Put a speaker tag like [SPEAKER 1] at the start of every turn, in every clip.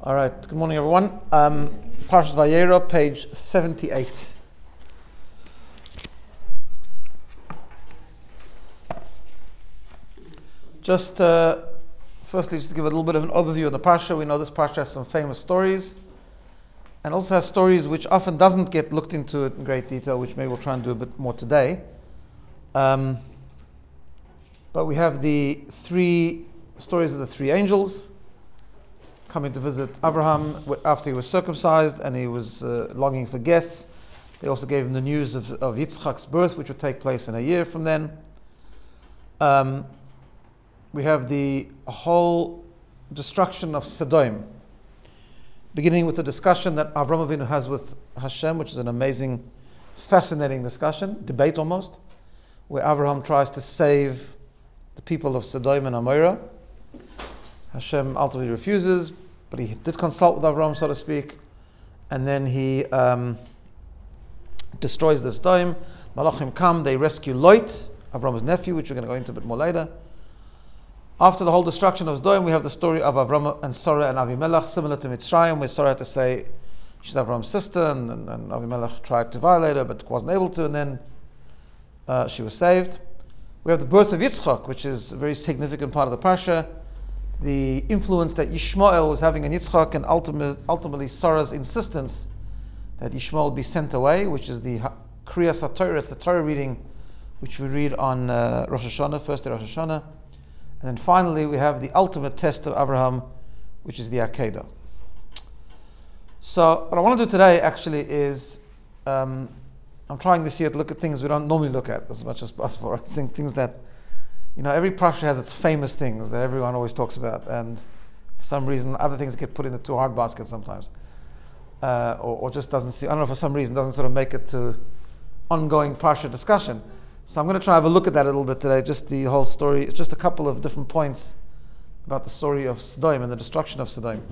[SPEAKER 1] All right, good morning everyone. Parshas Vayera, page 78. Just firstly, just to give a little bit of an overview of the Parsha. We know this Parsha has some famous stories, and also has stories which often doesn't get looked into in great detail, which maybe we'll try and do a bit more today. But we have the three stories of the three angels coming to visit Abraham after he was circumcised and he was longing for guests. They also gave him the news of Yitzchak's birth, which would take place in a year from then. We have the whole destruction of Sodom, beginning with the discussion that Avraham Avinu has with Hashem, which is an amazing, fascinating discussion, debate almost, where Avraham tries to save the people of Sodom and Amorah. Hashem ultimately refuses, but he did consult with Avraham, so to speak, and then he destroys the Sodom. Malachim come, they rescue Lot, Avram's nephew, which we're going to go into a bit more later. After the whole destruction of Sodom, we have the story of Avram and Sarah and Avimelech, similar to Mitzrayim, where Sarah had to say she's Avram's sister, and Avimelech tried to violate her, but wasn't able to, and then she was saved. We have the birth of Yitzchak, which is a very significant part of the Parsha. The influence that Yishmael was having on Yitzchak, and ultimately Sarah's insistence that Yishmael be sent away, which is the Kriyas HaTorah, it's the Torah reading which we read on Rosh Hashanah, first day Rosh Hashanah. And then finally we have the ultimate test of Abraham, which is the Akedah. So what I want to do today actually is, I'm trying this year to look at things we don't normally look at as much as possible. Right? Things that, every parsha has its famous things that everyone always talks about, and for some reason other things get put in the too hard basket sometimes, or just doesn't see. I don't know, for some reason doesn't sort of make it to ongoing parsha discussion. So I'm going to try and have a look at that a little bit today. Just the whole story, just a couple of different points about the story of Sodom and the destruction of Sodom.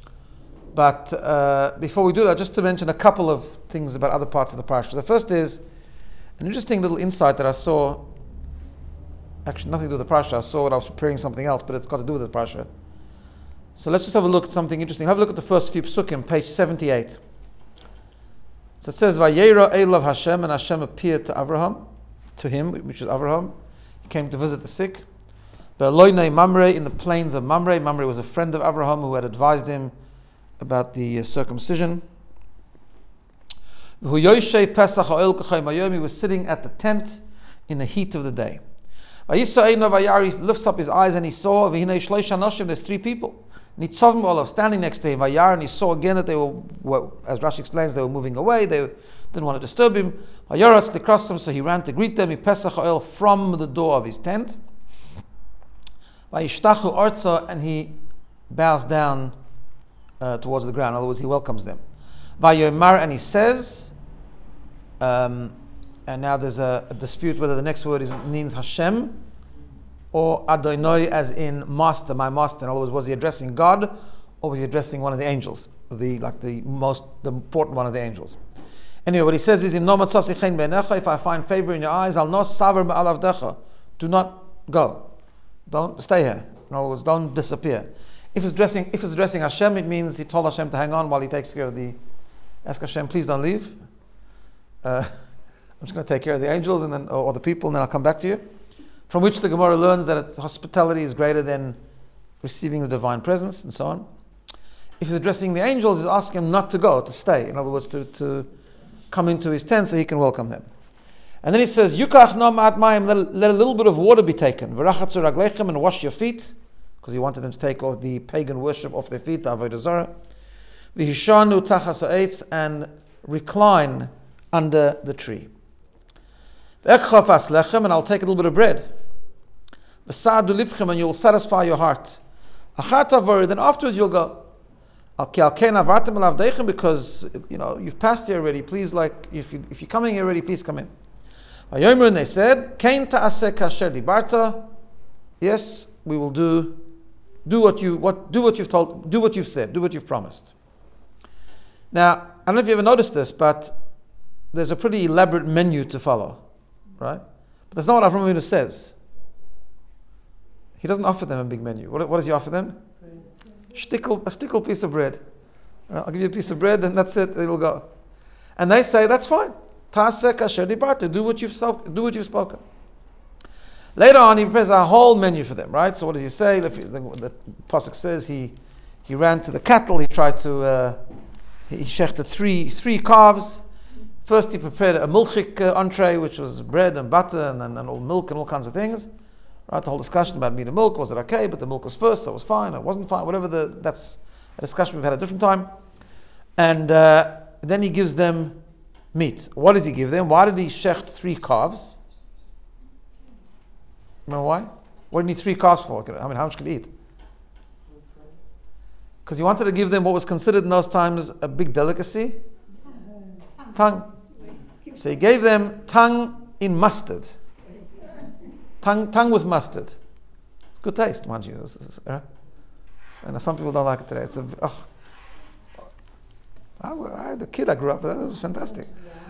[SPEAKER 1] But before we do that, just to mention a couple of things about other parts of the parsha. The first is an interesting little insight that I saw. Actually, nothing to do with the parsha. I saw it. I was preparing something else, but it's got to do with the parsha. So let's just have a look at something interesting. Have a look at the first few psukim, page 78. So it says, "Vayera Elav Hashem," and Hashem appeared to Abraham, to him, which is Abraham. He came to visit the sick. Be'aloinei Mamre, in the plains of Mamre. Mamre was a friend of Abraham who had advised him about the circumcision. He was sitting at the tent in the heat of the day. He lifts up his eyes and he saw, there's three people. Standing next to him. And he saw again that they were, as Rashi explains, they were moving away. They didn't want to disturb him. So he ran to greet them. He pesach oil from the door of his tent. And he bows down towards the ground. In other words, he welcomes them. And he says, and now there's a dispute whether the next word means Hashem or Adonai, as in master, my master. In other words, was he addressing God or was he addressing one of the angels, the important one of the angels? Anyway, what he says is, if I find favor in your eyes, I'll not saver ba'alavdecha. Do not go. Don't stay here. In other words, don't disappear. If it's addressing Hashem, it means he told Hashem to hang on while he takes care of ask Hashem, please don't leave. I'm just going to take care of the angels and then, or the people, and then I'll come back to you. From which the Gemara learns that hospitality is greater than receiving the divine presence, and so on. If he's addressing the angels, he's asking them not to go, to stay. In other words, to come into his tent so he can welcome them. And then he says, Yukach no ma'at mayim, let a little bit of water be taken. V'rachatzu raglechem, and wash your feet, because he wanted them to take off the pagan worship off their feet, the avodah zarah. V'hishanu tachas ha'etz, and recline under the tree. V'ekchaf aslechem, and I'll take a little bit of bread. V'sa'adu libchem, and you will satisfy your heart. Achar tavari, then afterwards you'll go. Because you've passed here already. Please, if you're coming here already, please come in. And they said, yes, we will do what you've said, do what you've promised. Now, I don't know if you ever noticed this, but there's a pretty elaborate menu to follow, right? But that's not what Avraham Avinu says. He doesn't offer them a big menu. What does he offer them? a shtickle piece of bread. I'll give you a piece of bread and that's it, it'll go. And they say, that's fine. Ta'aseh kasher dibarta, do what you've spoken. Later on, he prepares a whole menu for them, right? So what does he say? The pasuk says he ran to the cattle. He tried to he shechted three calves. First, he prepared a milchik entree, which was bread and butter and all milk and all kinds of things. Right? The whole discussion about meat and milk, was it okay? But the milk was first, so it was fine. It wasn't fine. Whatever. That's a discussion we've had at a different time. And then he gives them meat. What does he give them? Why did he shecht 3 calves? Remember why? What did he need 3 calves for? I mean, how much could he eat? Because he wanted to give them what was considered in those times a big delicacy. Tongue. So he gave them tongue in mustard. Tongue with mustard. It's good taste, mind you. And some people don't like it today. I had a kid I grew up with. It was fantastic.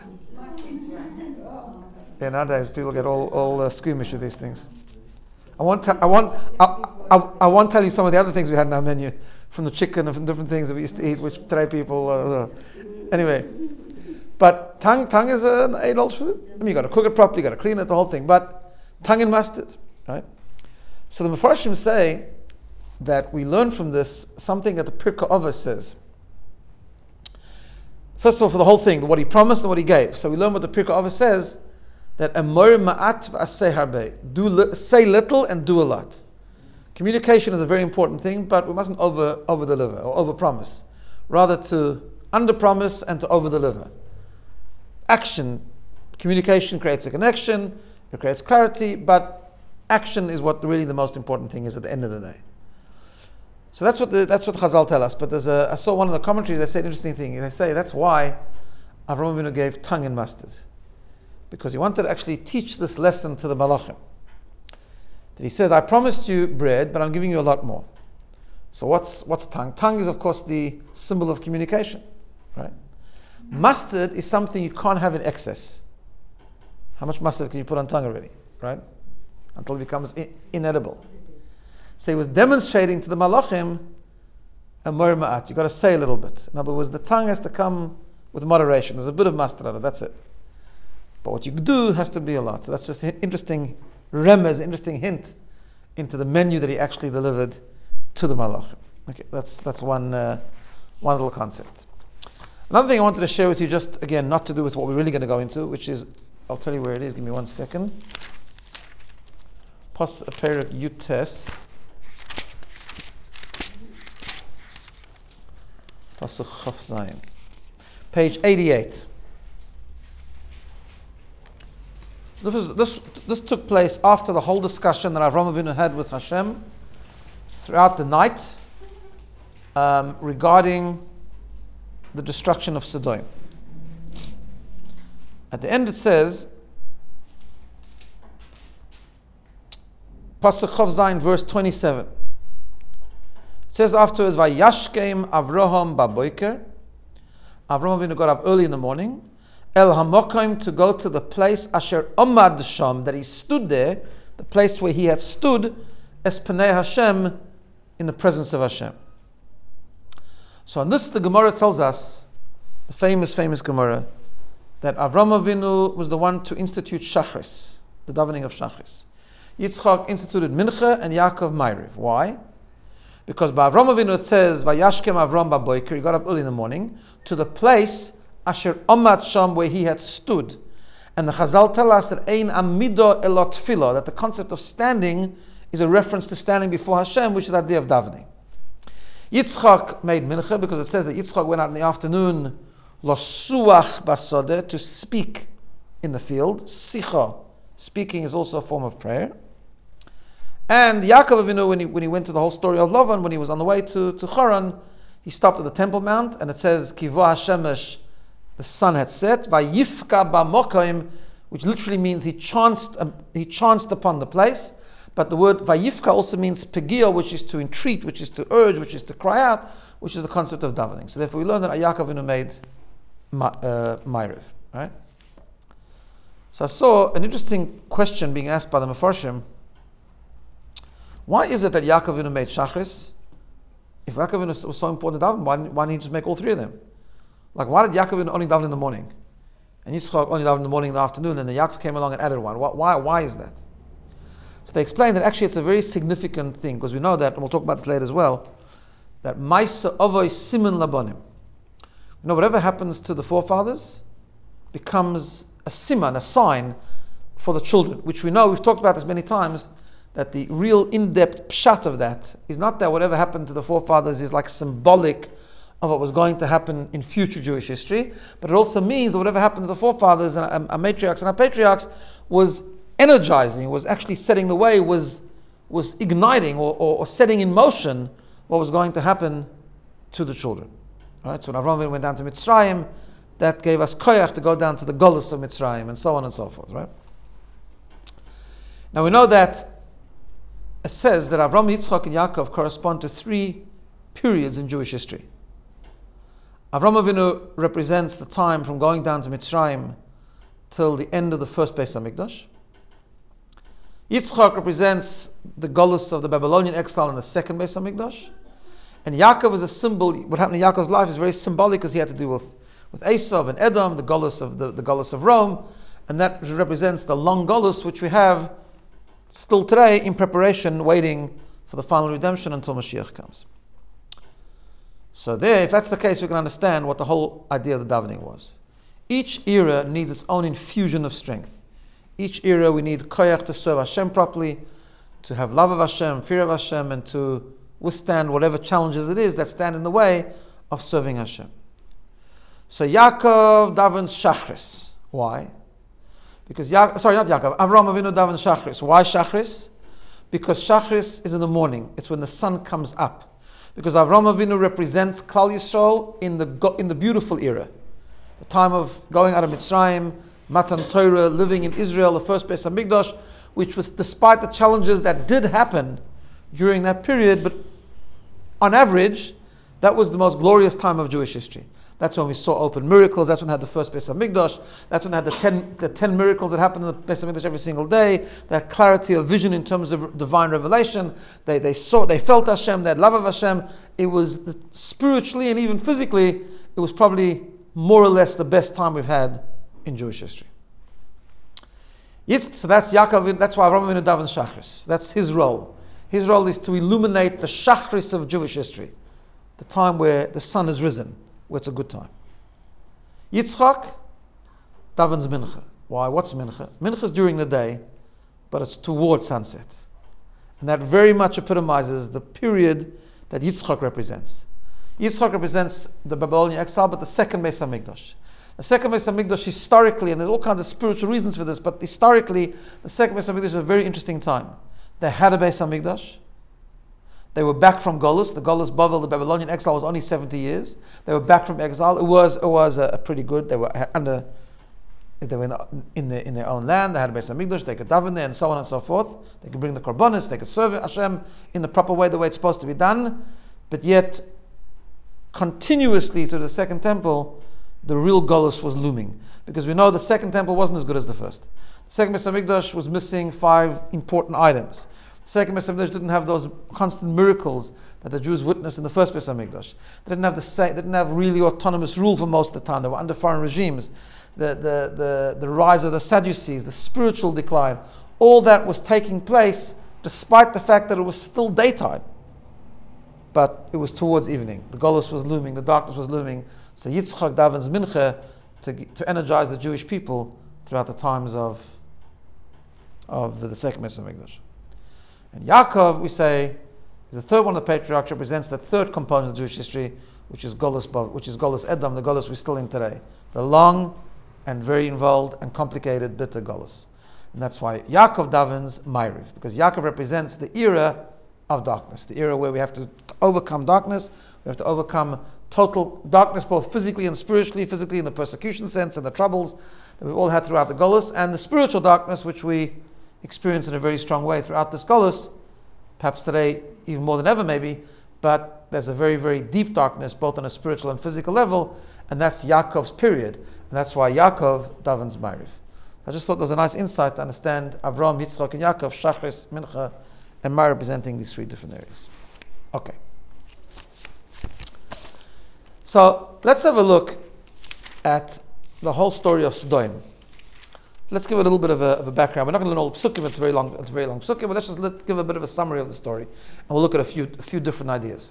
[SPEAKER 1] Yeah, nowadays people get all squeamish with these things. I won't tell you some of the other things we had in our menu, from the chicken and from different things that we used to eat, which today people. Anyway, but tongue is an adult food. I mean, you got to cook it properly, you got to clean it, the whole thing. But tongue and mustard, right? So the Mefarshim say that we learn from this something that the Pirkei Avos says. First of all, for the whole thing, what he promised and what he gave. So we learn what the Pirkei Avos says, that amor ma'at v'aseh harbe, say little and do a lot. Communication is a very important thing, but we mustn't over deliver or over promise. Rather to under promise and to over deliver. Action, communication creates a connection, it creates clarity, but action is what really the most important thing is at the end of the day. So that's what Chazal tell us. But I saw one of the commentaries. They say an interesting thing. They say that's why Avraham Avinu gave tongue and mustard, because he wanted to actually teach this lesson to the Malachim. That he says, I promised you bread, but I'm giving you a lot more. So what's tongue? Tongue is, of course, the symbol of communication, right? Mustard is something you can't have in excess. How much mustard can you put on tongue already, right? Until it becomes inedible. So he was demonstrating to the Malachim a mor ma'at. You've got to say a little bit. In other words, the tongue has to come with moderation. There's a bit of mustard on it, that's it. But what you do has to be a lot. So that's just an interesting remez, interesting hint into the menu that he actually delivered to the Malachim. Okay, that's one little concept. Another thing I wanted to share with you, just again, not to do with what we're really going to go into, which is, I'll tell you where it is. Give me 1 second. Perek Yutes. Pasuk Chaf Zayin. Page 88. This took place after the whole discussion that Avraham Avinu had with Hashem throughout the night regarding the destruction of Sodom. At the end it says, Pasuk Chaf Zayin, verse 27. It says afterwards, Vayashkem Avraham baboiker. Avraham Avinu got up early in the morning. El Hamokim, to go to the place Asher Omad Sham, that he stood there, the place where he had stood, as Panei Hashem, in the presence of Hashem. So on this, the Gemara tells us, the famous Gemara, that Avraham Avinu was the one to institute Shachris, the davening of Shachris. Yitzchak instituted Mincha and Yaakov Ma'ariv. Why? Because by Avraham Avinu it says, Vayashkem Avram baboiker, he got up early in the morning, to the place Asher Omad Sham, where he had stood. And the Chazal tell us that Ein Amido Elot Tefillah, that the concept of standing is a reference to standing before Hashem, which is the idea of davening. Yitzchak made mincha because it says that Yitzchak went out in the afternoon losuach basodeh, to speak in the field. Sicha, speaking, is also a form of prayer. And Yaakov Avinu, when he went to the whole story of Lavan, when he was on the way to Haran, he stopped at the Temple Mount, and it says Kivo Hashemesh, the sun had set, Vayifka ba'mokim, which literally means he chanced upon the place. But the word Vayifka also means pegia, which is to entreat, which is to urge, which is to cry out, which is the concept of davening. So therefore we learn that Yaakov Avinu made Ma'ariv, right? So I saw an interesting question being asked by the Mefarshim. Why is it that Yaakov Avinu made Shachris? If Yaakov was so important to daven, why didn't he just make all three of them? Like, why did Yaakov only daven in the morning? And Yitzchak only davened in the morning and the afternoon, and then Yaakov came along and added one. Why is that? So they explain that actually it's a very significant thing, because we know that, and we'll talk about this later as well, that Maisa Ovoi Siman Labonim. You know, whatever happens to the forefathers becomes a siman, a sign for the children, which we know, we've talked about this many times, that the real in-depth pshat of that is not that whatever happened to the forefathers is like symbolic of what was going to happen in future Jewish history, but it also means that whatever happened to the forefathers and our matriarchs and our patriarchs was energizing, was actually setting the way, was igniting or setting in motion what was going to happen to the children. Right? So when Avraham went down to Mitzrayim, that gave us koyach to go down to the Golus of Mitzrayim, and so on and so forth. Right? Now we know that it says that Avraham, Yitzchak, and Yaakov correspond to three periods in Jewish history. Avraham Avinu represents the time from going down to Mitzrayim till the end of the first Beis HaMikdash. Yitzchak represents the Golus of the Babylonian exile in the second Beis HaMikdash. And Yaakov is a symbol. What happened in Yaakov's life is very symbolic, because he had to do with Esav and Edom, the Golus of Rome, and that represents the long Golus which we have still today in preparation, waiting for the final redemption until Mashiach comes. So there, if that's the case, we can understand what the whole idea of the davening was. Each era needs its own infusion of strength. Each era we need koyach to serve Hashem properly, to have love of Hashem, fear of Hashem, and to withstand whatever challenges it is that stand in the way of serving Hashem. So Yaakov davens Shachris. Why? Because Avraham Avinu davens Shachris. Why Shachris? Because Shachris is in the morning. It's when the sun comes up. Because Avraham Avinu represents Klal Yisrael in the beautiful era, the time of going out of Mitzrayim, Matan Torah, living in Israel, the first Beis HaMikdash, which was, despite the challenges that did happen during that period, but on average, that was the most glorious time of Jewish history. That's when we saw open miracles. That's when we had the first Beis HaMikdash. That's when we had the 10 miracles that happened in the Beis HaMikdash every single day. That clarity of vision in terms of divine revelation. They felt Hashem. They had love of Hashem. It was spiritually and even physically, it was probably more or less the best time we've had in Jewish history. So that's Yaakov. That's why Avraham Avinu daven Shachris. That's his role. His role is to illuminate the Shachris of Jewish history, the time where the sun has risen, where it's a good time. Yitzchak davens Mincha. Why? What's Mincha? Mincha is during the day, but it's towards sunset. And that very much epitomizes the period that Yitzchak represents. Yitzchak represents the Babylonian exile, but the second Beis HaMikdash. The second Beis HaMikdash historically, and there's all kinds of spiritual reasons for this, but historically, the second Beis HaMikdash is a very interesting time. They had a Beis HaMikdash. They were back from Golus. The Golus Bavel, the Babylonian exile, was only 70 years. They were back from exile. It was a pretty good. They were in their own land. They had a Beis HaMikdash. They could daven there, and so on and so forth. They could bring the korbanos. They could serve Hashem in the proper way, the way it's supposed to be done. But yet, continuously through the second temple, the real Golus was looming, because we know the second temple wasn't as good as the first. The second Beis HaMikdash was missing 5 important items. The second Beis HaMikdash didn't have those constant miracles that the Jews witnessed in the first Beis HaMikdash. They didn't have really autonomous rule for most of the time. They were under foreign regimes. The rise of the Sadducees, the spiritual decline, all that was taking place despite the fact that it was still daytime. But it was towards evening. The Golus was looming, the darkness was looming. So Yitzchak davens Mincha to energize the Jewish people throughout the times of the second Beis HaMikdash. And Yaakov, we say, is the third one of the patriarchs, represents the third component of Jewish history, which is Golus Edom, the Golus we're still in today. The long and very involved and complicated bitter Golus. And that's why Yaakov davens Ma'ariv, because Yaakov represents the era of darkness, the era where we have to overcome darkness, we have to overcome total darkness, both physically and spiritually, physically in the persecution sense and the troubles that we've all had throughout the Golus, and the spiritual darkness which we experience in a very strong way throughout this Golus, perhaps today even more than ever maybe, but there's a very, very deep darkness both on a spiritual and physical level, and that's Yaakov's period, and that's why Yaakov davens Ma'ariv. I just thought there was a nice insight to understand Avram, Yitzchak, and Yaakov, Shachris, Mincha, and Ma'ariv representing these 3 different areas. Okay. So let's have a look at the whole story of Sodom. Let's give a little bit of a background. We're not going to learn all the psukim. It's a very long psukim, but let's just give a bit of a summary of the story, and we'll look at a few different ideas.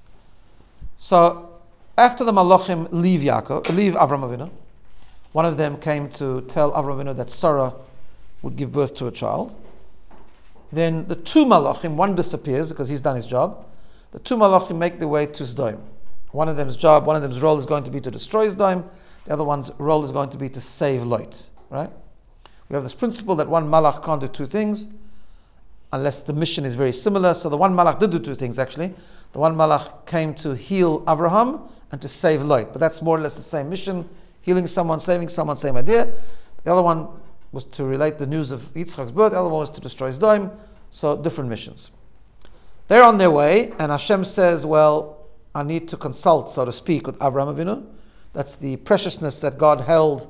[SPEAKER 1] So after the Malachim leave Avram Avinu, one of them came to tell Avram Avinu that Sarah would give birth to a child. Then the two Malachim, one disappears because he's done his job. The two Malachim make their way to Sodom. One of them's role is going to be to destroy Sodom. The other one's role is going to be to save Lot. Right? We have this principle that one Malach can't do two things unless the mission is very similar. So the one Malach did do two things actually. The one Malach came to heal Abraham and to save Lot. But that's more or less the same mission. Healing someone, saving someone, same idea. The other one was to relate the news of Yitzchak's birth. The other one was to destroy Sodom. So different missions. They're on their way, and Hashem says, well, I need to consult, so to speak, with Avraham Avinu. That's the preciousness that God held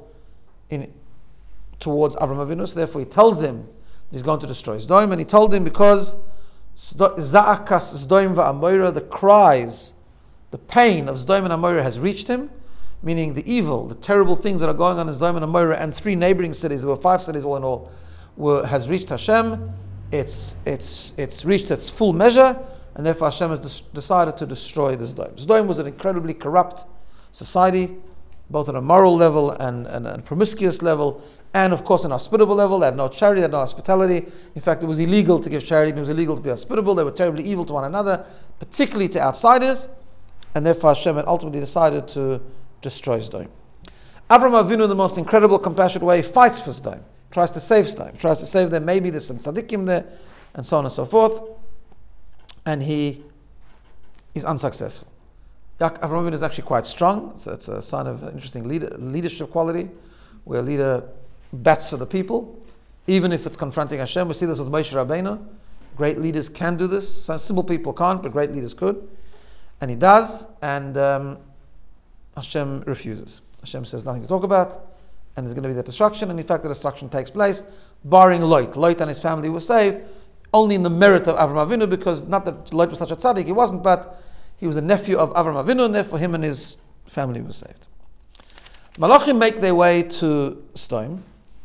[SPEAKER 1] towards Avraham Avinu. So therefore he tells him he's going to destroy Sodom, and he told him because Za'akas Sodom va'Amorah, the cries, the pain of Sodom and Amorah has reached him, meaning the evil, the terrible things that are going on in Sodom and Amorah and three neighboring cities, there were 5 cities all in all, has reached Hashem. It's reached its full measure, and therefore Hashem has decided to destroy the Sodom. Sodom was an incredibly corrupt society, both on a moral level and promiscuous level, and of course an hospitable level. They had no charity, they had no hospitality. In fact, it was illegal to give charity, it was illegal to be hospitable. They were terribly evil to one another, particularly to outsiders, and therefore Hashem had ultimately decided to destroy Sodom. Avraham Avinu, in the most incredible, compassionate way, fights for Sodom. Tries to save Sodom, tries to save them. Maybe there's some tzaddikim there, and so on and so forth. And he is unsuccessful. Avraham Avinu is actually quite strong. So it's a sign of interesting leadership quality, where a leader bats for the people, even if it's confronting Hashem. We see this with Moshe Rabbeinu. Great leaders can do this. Some simple people can't, but great leaders could. And he does, and Hashem refuses. Hashem says nothing to talk about. And there's going to be the destruction, and in fact the destruction takes place, barring Lot. Lot and his family were saved, only in the merit of Avraham Avinu, because not that Lot was such a tzaddik, he wasn't, but he was a nephew of Avraham Avinu, and therefore him and his family were saved. Malachim make their way to Sodom.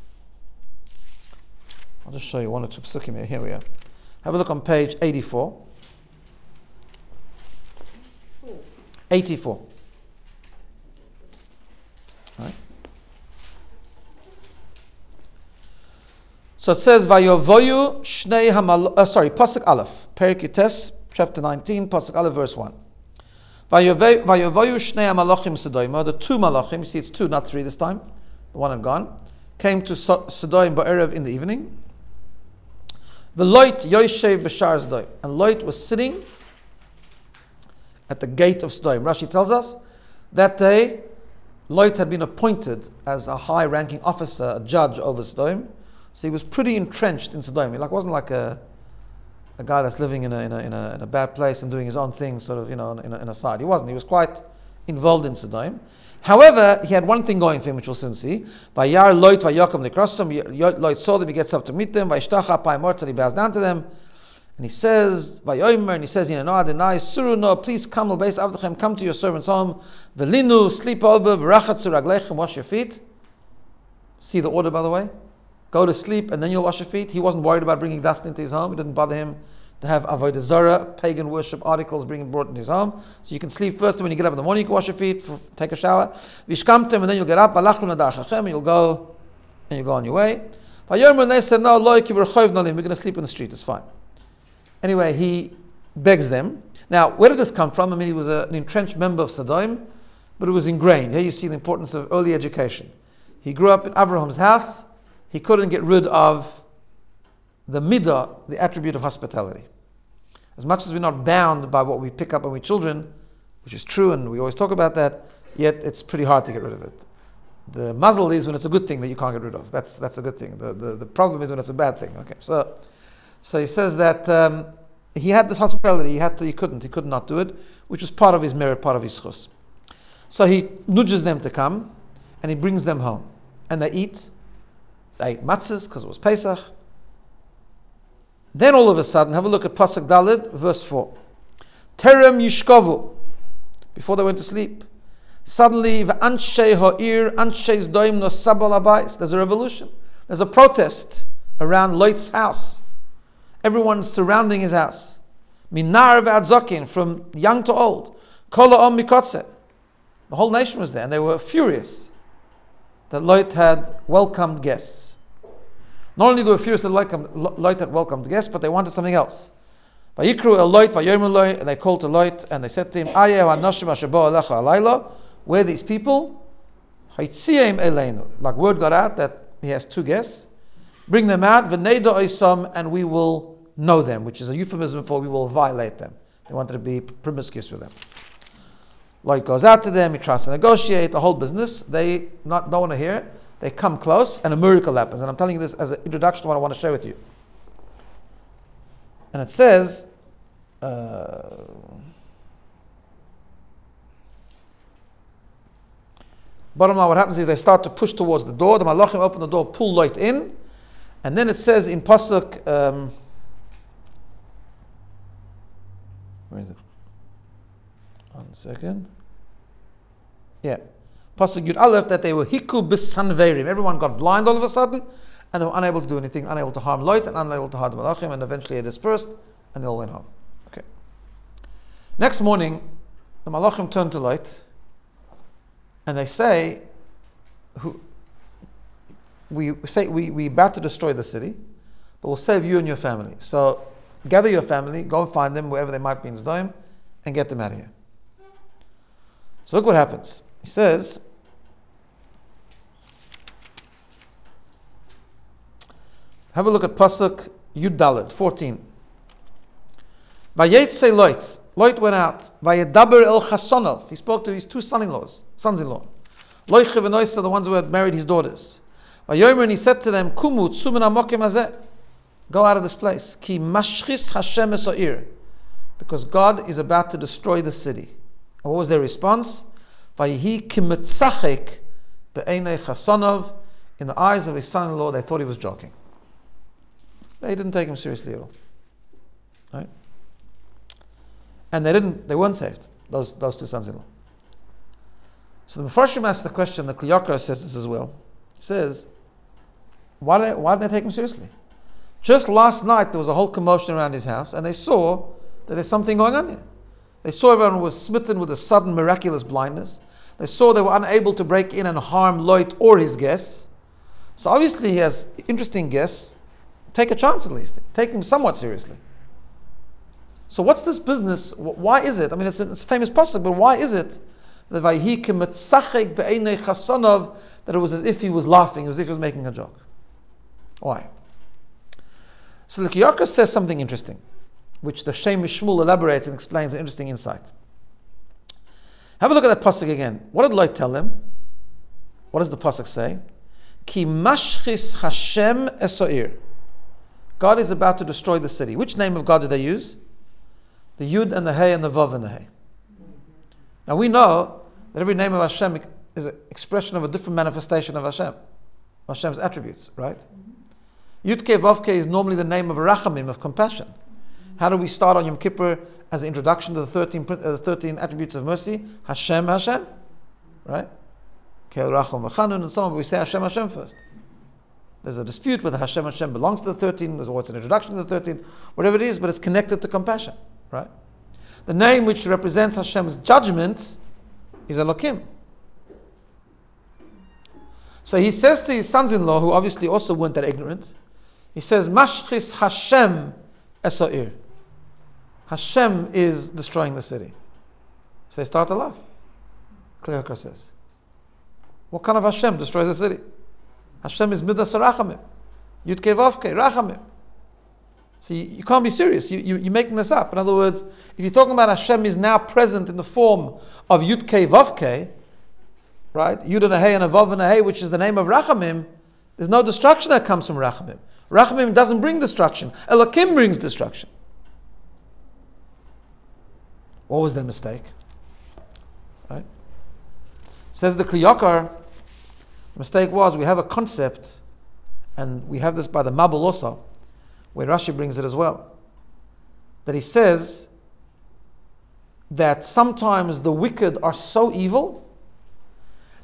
[SPEAKER 1] I'll just show you one or two psukim here. Here we are. Have a look on page 84. 84. Right. So it says, Vayovoyu Shnei Pasuk Aleph, Perek Yites, chapter 19, Pasuk Aleph, verse 1. Vayovoyu Shnei HaMalachim Sodom, the two Malachim, you see it's 2, not 3 this time, the one had gone, came to Sodom Ba'erev in the evening. V'Lot Yoshev B'Shar Sodom, and Lot was sitting at the gate of Sodom. Rashi tells us, that day, Lot had been appointed as a high-ranking officer, a judge over Sodom. So he was pretty entrenched in Sodom. He wasn't like a guy that's living in a bad place and doing his own thing, sort of, in a side. He wasn't. He was quite involved in Sodom. However, he had one thing going for him, which we'll soon see. Vayar Lot vayakam nekrasam. Lot saw them. He gets up to meet them. Vayishtacha pa'imortzad. He bows down to them, and he says, Vayomer, and he says, No Adonai, Suru, no, please come, L'beis Avdechem, come to your servant's home. Velinu, sleep over. V'rachatzu raglechem, wash your feet. See the order, by the way. Go to sleep and then you'll wash your feet. He wasn't worried about bringing dust into his home. It didn't bother him to have Avodah Zarah, pagan worship articles brought into his home. So you can sleep first, and when you get up in the morning, you can wash your feet, take a shower. Vishkamtem, and then you'll get up. And you'll go on your way. And they said, no, we're going to sleep in the street. It's fine. Anyway, he begs them. Now, where did this come from? I mean, he was an entrenched member of Sodom, but it was ingrained. Here you see the importance of early education. He grew up in Abraham's house. He couldn't get rid of the midah, the attribute of hospitality. As much as we're not bound by what we pick up when we're children, which is true, and we always talk about that, yet it's pretty hard to get rid of it. The muzzle is when it's a good thing that you can't get rid of. That's a good thing. The problem is when it's a bad thing. Okay, so he says that he had this hospitality. He could not do it, which was part of his merit, part of his chus. So he nudges them to come, and he brings them home, and they eat. They ate matzahs because it was Pesach. Then all of a sudden, have a look at Pasuk Daled, verse 4. Terem yishkovu. Before they went to sleep. Suddenly, there's a revolution. There's a protest around Lot's house. Everyone's surrounding his house. Minar v'adzokin, from young to old. Kol ha'om mikotze. The whole nation was there, and they were furious that Lot had welcomed guests. Not only were they furious that Lot had welcomed guests, but they wanted something else. Vayikru el Lot, vayomer lo, and they called to Lot, and they said to him, Ayeh ha'noshim asher bo'u alecha alayla, where these people? Haitziim eleinu. Like word got out that he has two guests. Bring them out, v'neido oisam, and we will know them, which is a euphemism for we will violate them. They wanted to be promiscuous with them. Lot goes out to them, he tries to negotiate, the whole business. They don't want to hear it. They come close, and a miracle happens. And I'm telling you this as an introduction to what I want to share with you. And it says, bottom line, what happens is they start to push towards the door. The Malachim open the door, pull Lot in, and then it says in Pasuk, where is it? 1 second. Yeah. Pasuk Yud Aleph, that they were hiku b'sanverim. Everyone got blind all of a sudden, and they were unable to do anything, unable to harm Lot, and unable to harm the Malachim, and eventually they dispersed, and they all went home. Okay. Next morning, the Malachim turned to Lot, and they say, we about to destroy the city, but we'll save you and your family. So gather your family, go and find them wherever they might be in Sodom, and get them out of here. So look what happens. He says, have a look at Pasuk Yud Daled 14. Vayetze Lot. Lot went out. Vayedaber el Chasonov. He spoke to his two sons-in-law. Loiche v'noisa, the ones who had married his daughters. Vayomer, and he said to them, Kumu tzumen hamokim hazeh. Go out of this place. Ki mashchis Hashem es ha'ir. Because God is about to destroy the city. And what was their response? Vayihi kimetzachek be'enei Chasonov. In the eyes of his son-in-law, they thought he was joking. They didn't take him seriously at all. Right? And they weren't saved, those two sons-in-law. So the Mefarshim asked the question, the Kli Yakar says this as well. He says, why didn't they take him seriously? Just last night there was a whole commotion around his house, and they saw that there's something going on here. They saw everyone was smitten with a sudden miraculous blindness. They saw they were unable to break in and harm Lot or his guests. So obviously he has interesting guests. Take a chance at least. Take him somewhat seriously. So what's this business? Why is it? I mean, it's a famous pasuk, but why is it that Vayhi kemetzachek be'enei Chasonov, that it was as if he was laughing, as if he was making a joke? Why? So the Kli Yakar says something interesting, which the Shem Mishmul elaborates and explains an interesting insight. Have a look at that pasuk again. What did Lot tell them? What does the pasuk say? Ki mashchis Hashem es ha'ir. God is about to destroy the city. Which name of God did they use? The Yud and the Hey and the Vav and the Hey. Now we know that every name of Hashem is an expression of a different manifestation of Hashem. Hashem's attributes, right? Yud Kei Vav Kei is normally the name of Rachamim, of compassion. How do we start on Yom Kippur as an introduction to the 13 attributes of mercy? Hashem, Hashem, right? Kel Racham V'Chanun and so on, but we say Hashem, Hashem first. There's a dispute whether Hashem belongs to the 13, or it's an introduction to the 13, whatever it is, but it's connected to compassion, right? The name which represents Hashem's judgment is Elokim. So he says to his sons-in-law, who obviously also weren't that ignorant, he says, Mashchis Hashem es ha'ir. Hashem is destroying the city. So they start to laugh. Kli Yakar says, what kind of Hashem destroys the city? Hashem is Midas Rachamim. Yud Kei Vav Kei, Rachamim. So you can't be serious. You're making this up. In other words, if you're talking about Hashem is now present in the form of Yud Kei Vav Kei, right? Yud and a Hey and a Vav and a Hey, which is the name of Rachamim, there's no destruction that comes from Rachamim. Rachamim doesn't bring destruction. Elokim brings destruction. What was their mistake? Right? Says the Kli Yakar, the mistake was, we have a concept, and we have this by the Mabul also, where Rashi brings it as well, that he says that sometimes the wicked are so evil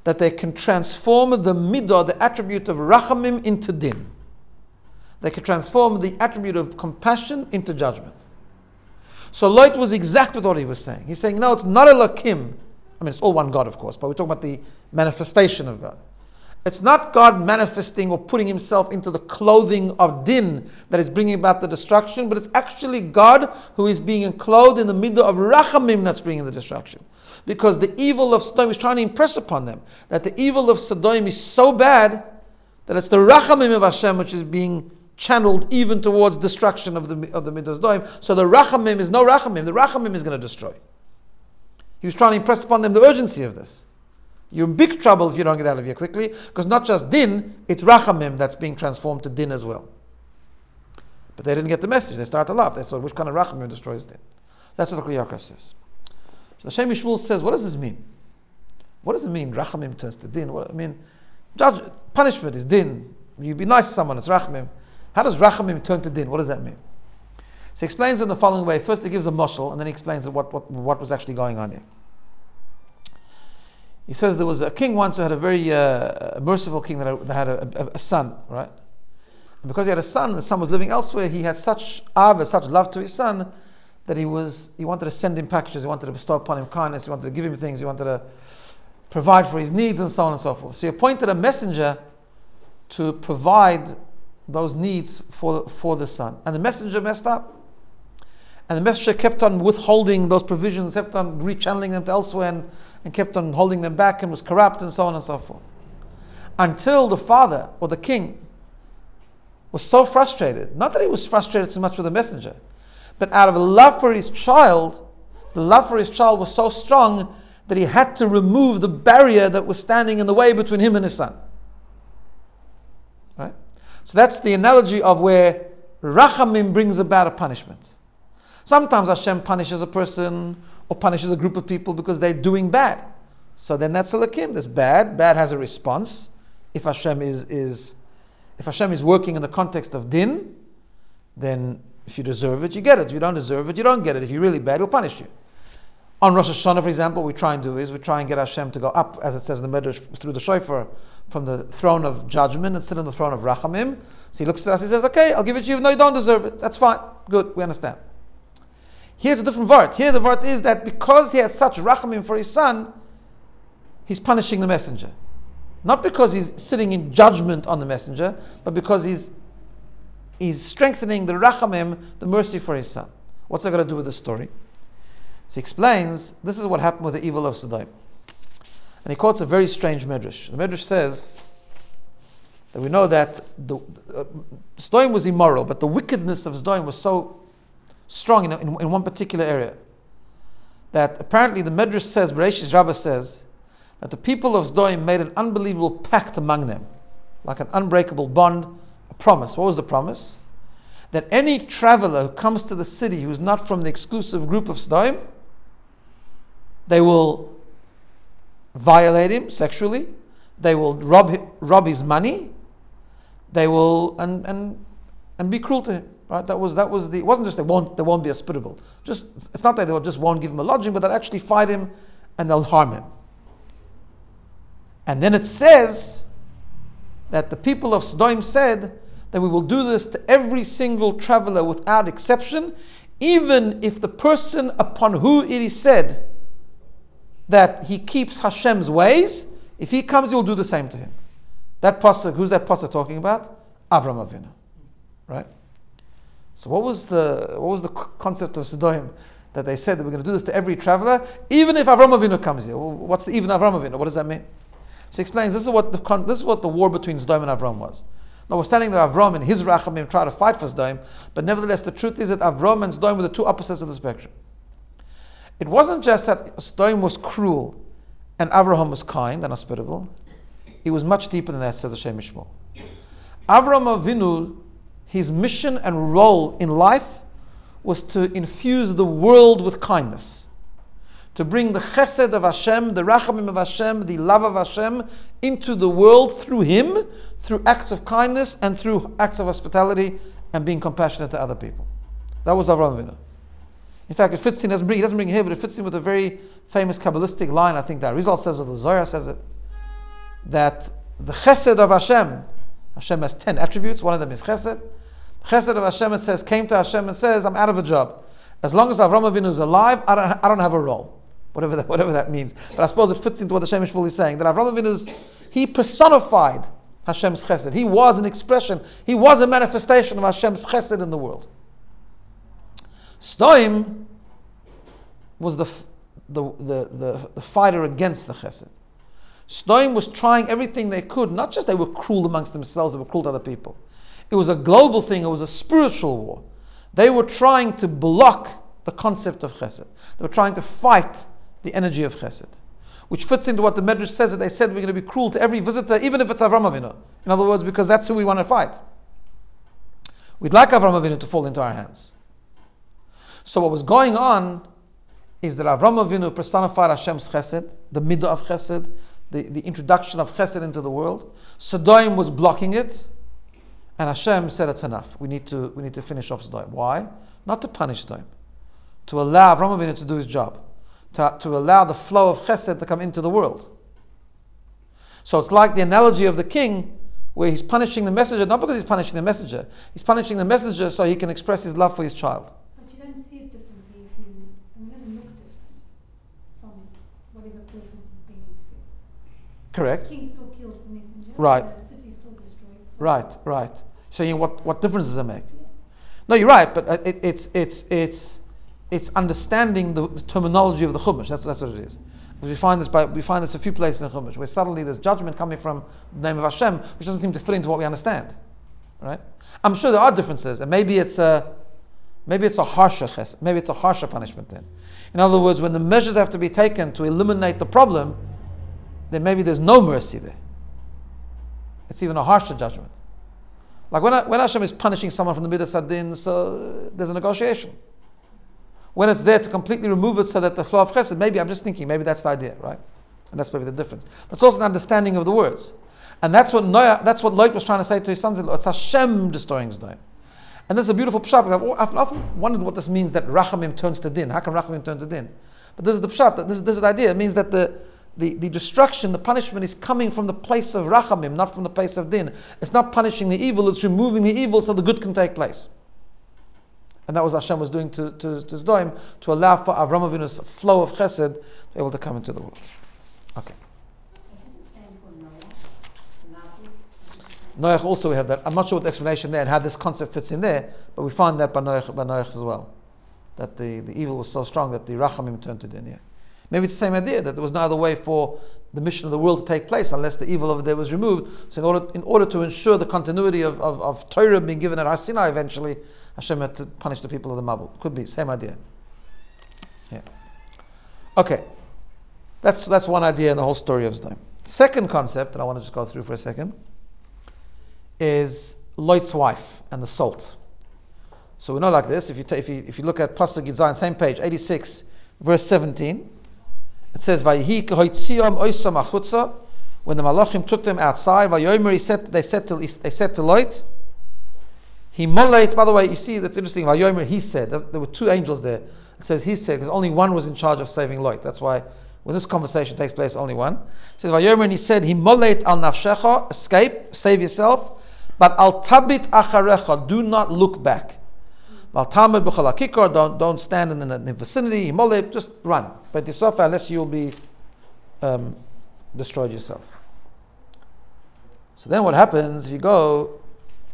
[SPEAKER 1] that they can transform the midah, the attribute of rachamim, into din. They can transform the attribute of compassion into judgment. So Lot was exactly what he was saying. He's saying, no, it's not Elokim. I mean, it's all one God, of course, but we're talking about the manifestation of God. It's not God manifesting or putting himself into the clothing of din that is bringing about the destruction, but it's actually God who is being clothed in the middle of rachamim that's bringing the destruction. Because the evil of Sodom is trying to impress upon them that the evil of Sodom is so bad that it's the rachamim of Hashem which is being channeled even towards destruction of the middle of Sodom. So the rachamim is no rachamim. The rachamim is going to destroy. He was trying to impress upon them the urgency of this. You're in big trouble if you don't get out of here quickly, because not just din, it's rachamim that's being transformed to din as well. But they didn't get the message. They started to laugh. They thought, which kind of rachamim destroys din? That's what the Kli Yakar says. So the Shem Yishmuel says, what does this mean? What does it mean, rachamim turns to din? Punishment is din. You be nice to someone, it's rachamim. How does rachamim turn to din? What does that mean? So he explains in the following way. First he gives a mashal, and then he explains what was actually going on here. He says there was a king once who had a very merciful king that had a son, right? And because he had a son, the son was living elsewhere, he had such love to his son, that he wanted to send him packages, he wanted to bestow upon him kindness, he wanted to give him things, he wanted to provide for his needs, and so on and so forth. So he appointed a messenger to provide those needs for the son. And the messenger messed up. And the messenger kept on withholding those provisions, kept on rechanneling them to elsewhere, and kept on holding them back, and was corrupt, and so on and so forth. Until the father, or the king, was so frustrated. Not that he was frustrated so much with the messenger, but out of love for his child, the love for his child was so strong that he had to remove the barrier that was standing in the way between him and his son. Right? So that's the analogy of where rachamim brings about a punishment. Sometimes Hashem punishes a person or punishes a group of people because they're doing bad. So then that's Elokim. That's bad. Bad has a response. If Hashem is working in the context of din, then if you deserve it, you get it. If you don't deserve it, you don't get it. If you're really bad, he'll punish you. On Rosh Hashanah, for example, what we try and get Hashem to go up, as it says in the Medrash, through the shofar, from the throne of judgment and sit on the throne of rachamim. So he looks at us, he says, okay, I'll give it to you even though you don't deserve it. That's fine. Good, we understand. Here's a different vart. Here the vart is that because he had such rachamim for his son, he's punishing the messenger. Not because he's sitting in judgment on the messenger, but because he's strengthening the rachamim, the mercy for his son. What's that got to do with the story? So he explains, this is what happened with the evil of Sodom. And he quotes a very strange medrash. The medrash says that we know that Sodom was immoral, but the wickedness of Sodom was so strong in one particular area that apparently the medrash says, Bereshis Rabbah says, that the people of Sodom made an unbelievable pact among them, like an unbreakable bond, a promise. What was the promise? That any traveler who comes to the city who is not from the exclusive group of Sodom, they will violate him sexually, they will rob his money, they will and be cruel to him. Right? That was it wasn't just they won't be hospitable. It's not that they just won't give him a lodging, but they'll actually fight him and they'll harm him. And then it says that the people of Sodom said that we will do this to every single traveler without exception, even if the person upon who it is said that he keeps Hashem's ways, if he comes, he will do the same to him. That pasuk, who's that pasuk talking about? Avram Avinu, right? So what was the concept of Sodom that they said that we're going to do this to every traveler, even if Avram Avinu comes here? What's the even Avram Avinu? What does that mean? So he explains this is what the war between Sodom and Avram was. Notwithstanding that Avram and his rachamim tried to fight for Sodom, but nevertheless the truth is that Avram and Sodom were the two opposites of the spectrum. It wasn't just that Sodom was cruel and Avraham was kind and hospitable. It was much deeper than that, says the Shem Yishmuel. Avram Avinu, his mission and role in life was to infuse the world with kindness, to bring the chesed of Hashem, the rachamim of Hashem, the love of Hashem into the world through him, through acts of kindness and through acts of hospitality and being compassionate to other people. That was Avraham Avinu. In fact, it fits in, he doesn't bring it here, but it fits in with a very famous Kabbalistic line, I think that Arizal says it, the Zohar says it, that the chesed of Hashem has 10 attributes, one of them is chesed. Chesed of Hashem, it says, came to Hashem and says, I'm out of a job. As long as Avram Avinu is alive, I don't have a role. Whatever that means. But I suppose it fits into what the Shemesh Shmuel is saying, that Avram Avinu he personified Hashem's chesed. He was an expression, he was a manifestation of Hashem's chesed in the world. Sdoim was the fighter against the chesed. Sdoim was trying everything they could, not just they were cruel amongst themselves, they were cruel to other people. It was a global thing, it was a spiritual war. They were trying to block the concept of chesed. They were trying to fight the energy of chesed. Which fits into what the Medrash says, that they said we're going to be cruel to every visitor, even if it's Avram Avinu. In other words, because that's who we want to fight. We'd like Avram Avinu to fall into our hands. So what was going on is that Avram Avinu personified Hashem's chesed, the midah of chesed, the introduction of chesed into the world. Sodom was blocking it. And Hashem said it's enough. We need to finish off Sodom. Why? Not to punish Sodom. To allow Avram Avinu to do his job. To allow the flow of chesed to come into the world. So it's like the analogy of the king, where he's punishing the messenger, not because he's punishing the messenger. He's punishing the messenger so he can express his love for his child.
[SPEAKER 2] But you don't see it differently if you... it doesn't look different from whatever purpose is being expressed.
[SPEAKER 1] Correct.
[SPEAKER 2] The king still kills the messenger.
[SPEAKER 1] Right.
[SPEAKER 2] The city is still destroyed. So
[SPEAKER 1] Right. So what difference does it make? Yeah. No, you're right, but it's understanding the terminology of the Chumash. That's what it is. We find this a few places in Chumash where suddenly there's judgment coming from the name of Hashem, which doesn't seem to fit into what we understand. Right? I'm sure there are differences, and maybe it's a harsher chesed, maybe it's a harsher punishment then. In other words, when the measures have to be taken to eliminate the problem, then maybe there's no mercy there. It's even a harsher judgment. Like when Hashem is punishing someone from the Midas Hadin, so there's a negotiation. When it's there to completely remove it so that the flow of chesed, maybe that's the idea, right? And that's maybe the difference. But it's also an understanding of the words. And that's what Lot was trying to say to his sons-in-law. It's Hashem destroying Sodom. And this is a beautiful pshat. I've often wondered what this means, that Rachamim turns to din. How can Rachamim turn to din? But this is the pshat. This is the idea. It means that the destruction, the punishment is coming from the place of Rachamim, not from the place of din. It's not punishing the evil, it's removing the evil so the good can take place. And that was Hashem was doing to Sodom, to allow for Avram Avinu's flow of chesed to be able to come into the world. Okay. Noach also we have that. I'm not sure what the explanation there and how this concept fits in there, but we find that by Noach as well. That the evil was so strong that the Rachamim turned to din. Yeah. Maybe it's the same idea, that there was no other way for the mission of the world to take place unless the evil over there was removed. So in order to ensure the continuity of Torah being given at Har Sinai eventually, Hashem had to punish the people of the Mabul. Could be, same idea. Yeah. Okay. That's one idea in the whole story of Sodom. Second concept that I want to just go through for a second is Lot's wife and the salt. So we know like this, if you look at Pasuk Yud Zayin, same page, 86, verse 17, it says, "Vayihi k'hoitziom oisam achutza." When the Malachim took them outside, Vayomer, they said to Lot, he molate. By the way, you see that's interesting. Vayomer, he said. There were two angels there. It says he said because only one was in charge of saving Lot. That's why when this conversation takes place, only one. It says Vayomer, and he said, he molate al nafshecha, escape, save yourself, but al tabit acharecha, do not look back. Don't stand in the vicinity. Just run. But Yisofa, unless you'll be destroyed yourself. So then what happens if you go?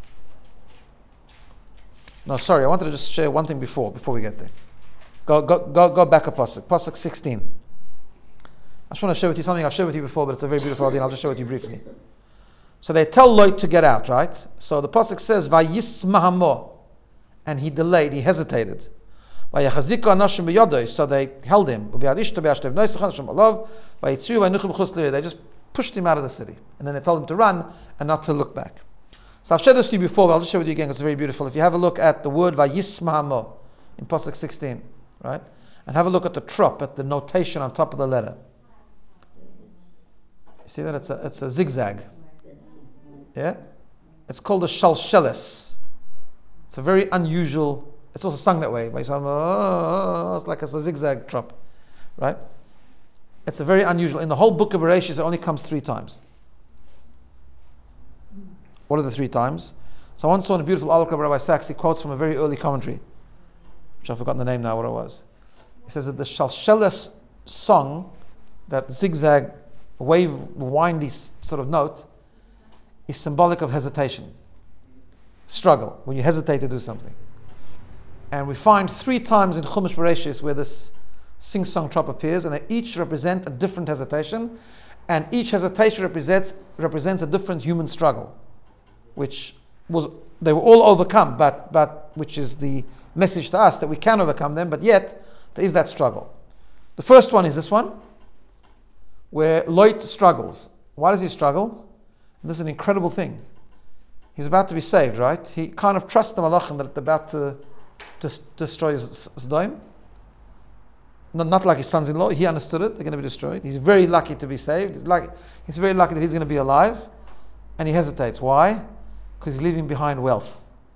[SPEAKER 1] No, sorry, I wanted to just share one thing before we get there. Go back a pasuk 16. I just want to share with you something I've shared with you before, but it's a very beautiful idea. I'll just share with you briefly. So they tell Lot to get out, right? So the pasuk says, "Vayismahamo," and he delayed, he hesitated. So they held him. They just pushed him out of the city. And then they told him to run and not to look back. So I've shared this with you before, but I'll just share with you again. It's very beautiful. If you have a look at the word Vayismahamo in Pasuk 16, right? And have a look at the trop, at the notation on top of the letter. You see that? It's a zigzag. Yeah? It's called a shalsheles. It's a very unusual, it's also sung that way. It's like it's a zigzag trop, right? It's a very unusual. In the whole book of Bereshit, it only comes 3 times. What are the 3 times? So I once saw in a beautiful article by Rabbi Sachs, he quotes from a very early commentary, which I've forgotten the name now, what it was. He says that the Shalsheles song, that zigzag, windy sort of note, is symbolic of hesitation, struggle, when you hesitate to do something. And we find 3 times in Chumash Bereshis where this sing-song trop appears, and they each represent a different hesitation, and each hesitation represents a different human struggle, which they were all overcome, but which is the message to us that we can overcome them, but yet there is that struggle. The first one is this one, where Lot struggles. Why does he struggle? And this is an incredible thing. He's about to be saved, right? He kind of trusts the Malachim that they're about to destroy Sodom. Not like his sons-in-law. He understood it. They're going to be destroyed. He's very lucky to be saved. He's very lucky that he's going to be alive. And he hesitates. Why? Because he's leaving behind wealth.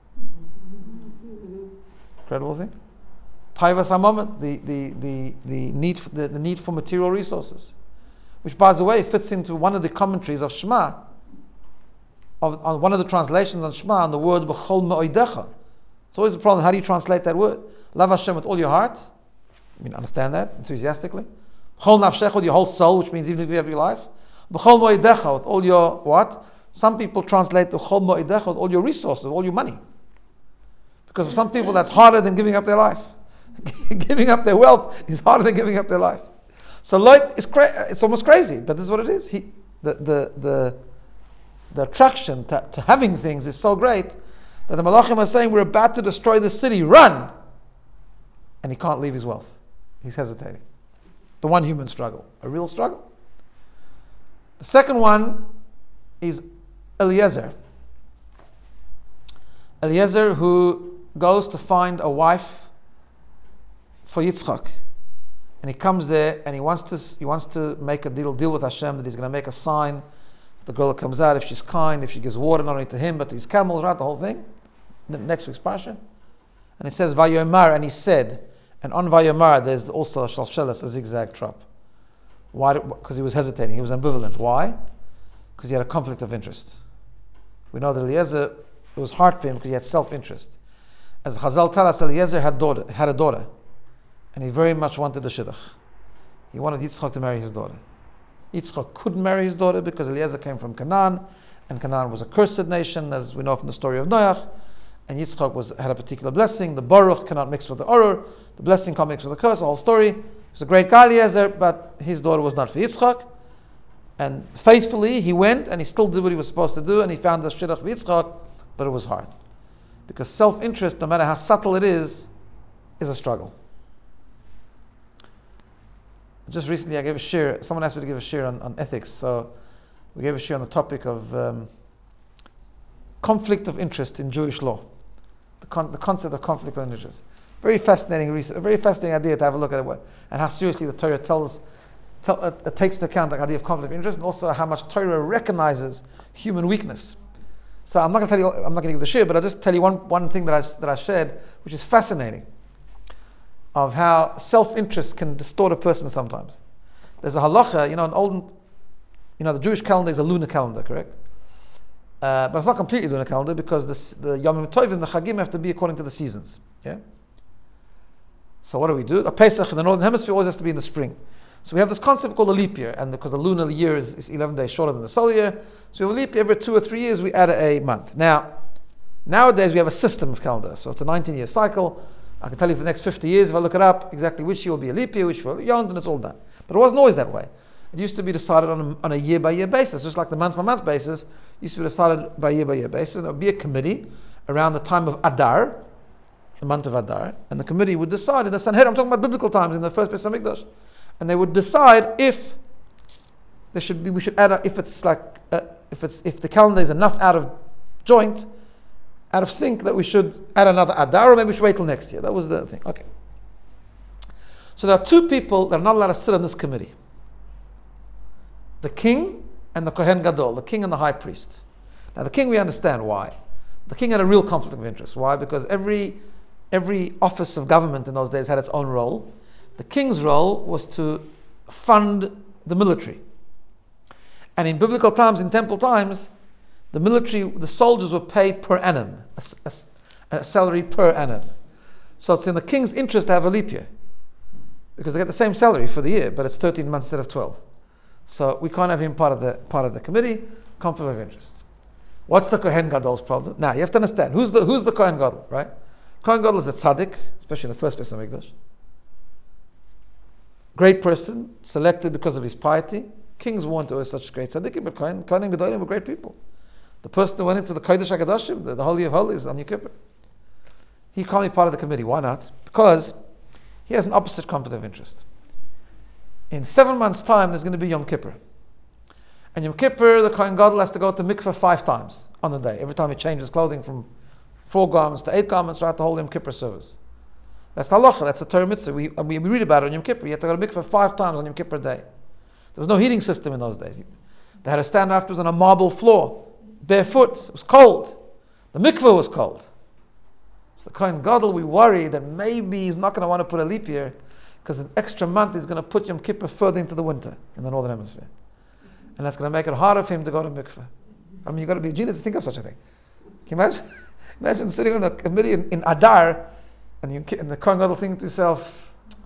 [SPEAKER 1] Incredible thing. Taivas HaMoment, the need for material resources. Which, by the way, fits into one of the commentaries of Shema, on one of the translations on Shema, on the word B'chol Me'oidecha. It's always a problem. How do you translate that word? Love Hashem with all your heart. I mean, understand that enthusiastically. B'chol Nafshecha, with your whole soul, which means even if you have your life. B'chol Me'oidecha, with all your what? Some people translate B'chol Me'oidecha with all your resources, all your money. Because for some people that's harder than giving up their life. Giving up their wealth is harder than giving up their life. So Lot is it's almost crazy, but this is what it is. The attraction to having things is so great that the Malachim are saying, we're about to destroy the city, run! And he can't leave his wealth. He's hesitating. The one human struggle, a real struggle. The second one is Eliezer. Eliezer, who goes to find a wife for Yitzchak. And he comes there and he wants to make a deal with Hashem that he's going to make a sign. The girl that comes out, if she's kind, if she gives water not only to him but to his camels, right? The whole thing. Next week's parsha. And it says Vayomar, and he said, and on Vayomar there's also a Shalsheles, a zigzag trop. Why? Because he was hesitating. He was ambivalent. Why? Because he had a conflict of interest. We know that Eliezer, it was hard for him because he had self-interest. As Chazal tell us, Eliezer had a daughter. And he very much wanted the shidduch. He wanted Yitzchak to marry his daughter. Yitzchak couldn't marry his daughter because Eliezer came from Canaan, and Canaan was a cursed nation, as we know from the story of Noach. And Yitzchak had a particular blessing. The Baruch cannot mix with the Orur. The blessing can't mix with the curse. The whole story. He was a great guy, Eliezer, but his daughter was not for Yitzchak. And faithfully, he went and he still did what he was supposed to do, and he found the shidduch for Yitzchak, but it was hard. Because self-interest, no matter how subtle it is a struggle. Just recently I gave a shir, someone asked me to give a shir on ethics, so we gave a shir on the topic of conflict of interest in Jewish law. The concept of conflict of interest. Very fascinating research, a very fascinating idea to have a look at it, and how seriously the Torah takes into account the idea of conflict of interest, and also how much Torah recognizes human weakness. So I'm not going to give the shir, but I'll just tell you one thing that I shared, which is fascinating, of how self-interest can distort a person sometimes. There's a halacha, the Jewish calendar is a lunar calendar, correct? But it's not completely lunar calendar because the Yom Tovim, the Chagim, have to be according to the seasons. Yeah. So what do? A Pesach in the northern hemisphere always has to be in the spring. So we have this concept called a leap year, and because the lunar year is 11 days shorter than the solar year, so we have a leap year every 2 or 3 years. We add a month. Now, nowadays we have a system of calendar, so it's a 19-year cycle. I can tell you for the next 50 years, if I look it up, exactly which year will be a leap year, which will be Yom, and it's all done. But it wasn't always that way. It used to be decided on a year-by-year basis, just like the month-by-month basis used to be decided by year-by-year basis. And there would be a committee around the time of Adar, the month of Adar, and the committee would decide in the Sanhedrin, I'm talking about biblical times, in the first Beis Hamikdash, and they would decide if we should add, if the calendar is enough out of joint, out of sync, that we should add another Adar, or maybe we should wait till next year. That was the thing. Okay. So there are 2 people that are not allowed to sit on this committee. The king and the Kohen Gadol, the king and the high priest. Now the king, we understand why. The king had a real conflict of interest. Why? Because every office of government in those days had its own role. The king's role was to fund the military. And in biblical times, in temple times, the soldiers were paid per annum, a salary per annum. So it's in the king's interest to have a leap year, because they get the same salary for the year, but it's 13 months instead of 12. So we can't have him part of the committee. Conflict of interest. What's the Kohen Gadol's problem? Now you have to understand who's the Kohen Gadol, right? Kohen Gadol is a tzaddik, especially in the first place of Mikdash. Great person, selected because of his piety. Kings weren't always such great tzaddikim, but Kohen Gadolim were great people. The person who went into the Kodesh HaKadoshim, the Holy of Holies on Yom Kippur, he can't be part of the committee. Why not? Because he has an opposite conflict of interest. In 7 months' time, there's going to be Yom Kippur. And Yom Kippur, the Kohen Gadol has to go to mikveh 5 times on the day. Every time he changes clothing from 4 garments to 8 garments, throughout the whole Yom Kippur service. That's the halacha, that's the Torah mitzvah. We read about it on Yom Kippur. You have to go to mikveh 5 times on Yom Kippur day. There was no heating system in those days. They had to stand afterwards on a marble floor, barefoot. It was cold. The mikveh was cold. So the Kohen Gadol, we worry that maybe he's not going to want to put a leap year, because an extra month is going to put Yom Kippur further into the winter in the northern hemisphere. And that's going to make it harder for him to go to mikveh. I mean, you've got to be a genius to think of such a thing. Can you imagine? Imagine sitting on a committee in Adar, and the Kohen Gadol thinking to himself,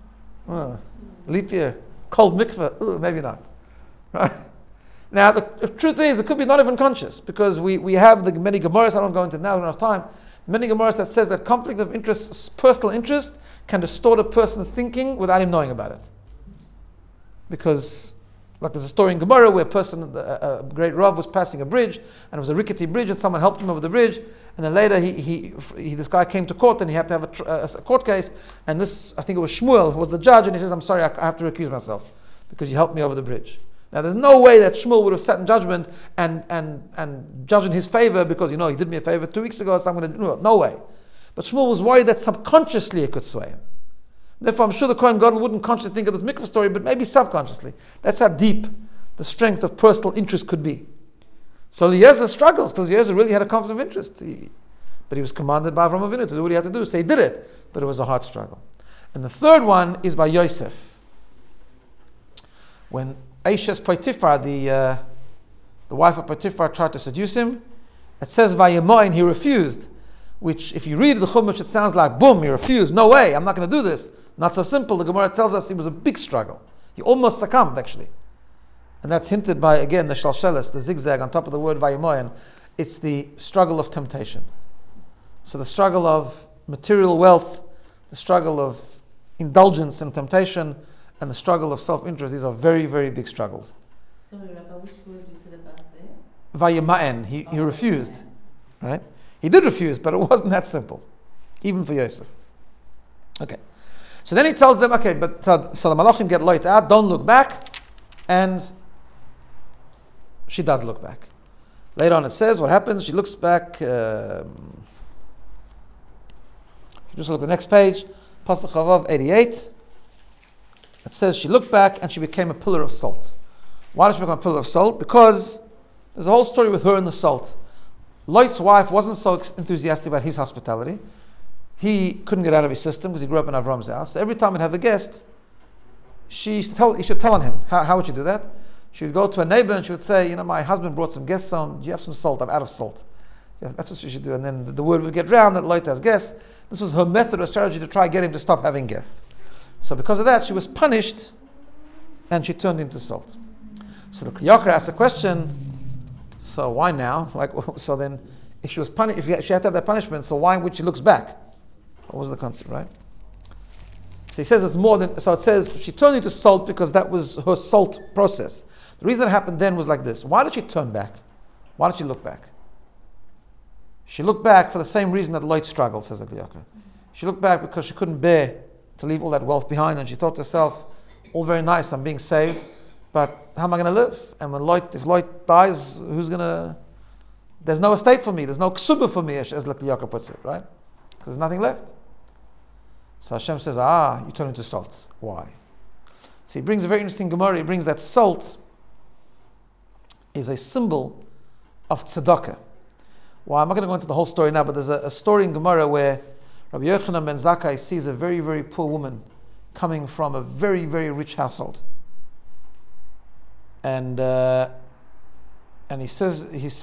[SPEAKER 1] leap year, cold mikveh, maybe not. Right? Now, the truth is, it could be not even conscious, because we have the many Gemaras, I don't go into it now, we don't have time, many Gemaras that says that conflict of interest, personal interest, can distort a person's thinking without him knowing about it. Because, like there's a story in Gemara where a great Rav was passing a bridge, and it was a rickety bridge, and someone helped him over the bridge, and then later this guy came to court, and he had to have a court case, and I think it was Shmuel, who was the judge, and he says, I'm sorry, I have to recuse myself, because you helped me over the bridge. Now there's no way that Shmuel would have sat in judgment and judged in his favor, because he did me a favor 2 weeks ago, so I'm going to do it. No way. But Shmuel was worried that subconsciously it could sway him. Therefore, I'm sure the Kohen Gadol wouldn't consciously think of this mikvah story, but maybe subconsciously. That's how deep the strength of personal interest could be. So Eliezer struggles, because Eliezer really had a conflict of interest. But he was commanded by Avraham Avinu to do what he had to do, so he did it. But it was a hard struggle. And the third one is by Yosef. When Aishes Potiphar, the wife of Potiphar, tried to seduce him, it says Vayemoin, he refused. Which, if you read the Chumash, it sounds like, boom, he refused. No way, I'm not going to do this. Not so simple. The Gemara tells us it was a big struggle. He almost succumbed, actually. And that's hinted by, again, the shalshelis, the zigzag on top of the word vayemoyen. It's the struggle of temptation. So the struggle of material wealth, the struggle of indulgence and temptation, and the struggle of self-interest, these are very, very big struggles.
[SPEAKER 3] Sorry, Rabbi, which word you said about there?
[SPEAKER 1] Vayemoyen, he refused. Right? He did refuse, but it wasn't that simple, even for Yosef. Okay. So then he tells them, okay, but so the Malachim get light out, don't look back, and she does look back. Later on it says, what happens? She looks back, just look at the next page, Pasuk Chavav 88. It says she looked back and she became a pillar of salt. Why did she become a pillar of salt? Because there's a whole story with her and the salt. Lot's wife wasn't so enthusiastic about his hospitality. He couldn't get out of his system because he grew up in Avram's house. So every time he'd have a guest, he should tell on him. How would you do that? She would go to a neighbor and she would say, my husband brought some guests home. Do you have some salt? I'm out of salt. Yeah, that's what she should do. And then the word would get round that Lot has guests. This was her method or strategy to try and get him to stop having guests. So because of that, she was punished and she turned into salt. So the Kli Yakar asked the question, so why now? So then, if she was punished, if she had to have that punishment, so why would she look back? What was the concept, right? So he says it's more than. So it says she turned into salt because that was her salt process. The reason it happened then was like this. Why did she turn back? Why did she look back? She looked back for the same reason that Lot struggled, says the Kli Yakar. She looked back because she couldn't bear to leave all that wealth behind, and she thought to herself, all very nice, I'm being saved, but how am I going to live? And if Lot dies, there's no estate for me, there's no ksuba for me, as Kli Yakar puts it, right? Because there's nothing left. So Hashem says, you turn into salt. Why? So he brings a very interesting Gemara. He brings that salt is a symbol of tzedakah. Why? I'm not going to go into the whole story now, but there's a story in Gemara where Rabbi Yochanan ben Zakkai sees a very, very poor woman coming from a very, very rich household. And and he says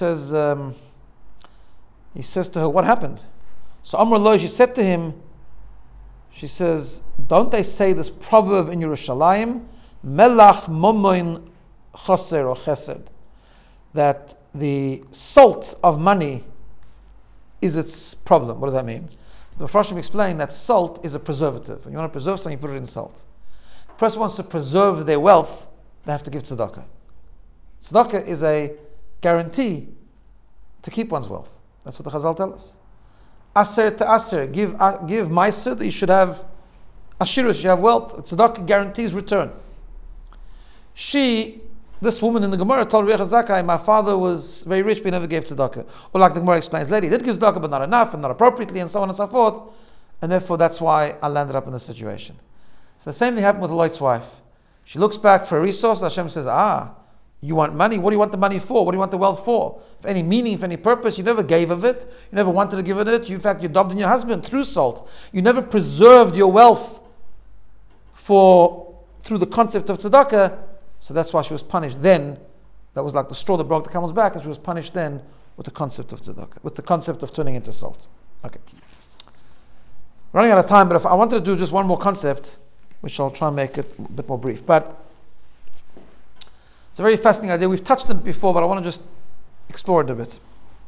[SPEAKER 1] to her, what happened? So Amr Lo, she said to him, she says, don't they say this proverb in Yerushalayim, Melach Momoin Choser or Chesed, that the salt of money is its problem. What does that mean? The Mepharshim explain that salt is a preservative. When you want to preserve something, you put it in salt. If a person wants to preserve their wealth, they have to give tzedakah. Tzedakah is a guarantee to keep one's wealth. That's what the Chazal tell us. Aser to aser, give meiser that you should have ashirus, you have wealth. Tzedakah guarantees return. This woman in the Gemara told Rebbe Zakai, my father was very rich, but he never gave tzedakah. Or like the Gemara explains later, he did give tzedakah, but not enough and not appropriately, and so on and so forth. And therefore, that's why I landed up in this situation. So the same thing happened with Lot's wife. She looks back for a resource. Hashem says, you want money? What do you want the money for? What do you want the wealth for? For any meaning, for any purpose, you never gave of it. You never wanted to give it. In fact, you daubed in your husband through salt. You never preserved your wealth through the concept of tzedakah. So that's why she was punished then. That was like the straw that broke the camel's back, and she was punished then with the concept of tzedakah, with the concept of turning into salt. Okay. Running out of time, but if I wanted to do just one more concept, which I'll try and make it a bit more brief. But it's a very fascinating idea. We've touched on it before, but I want to just explore it a bit.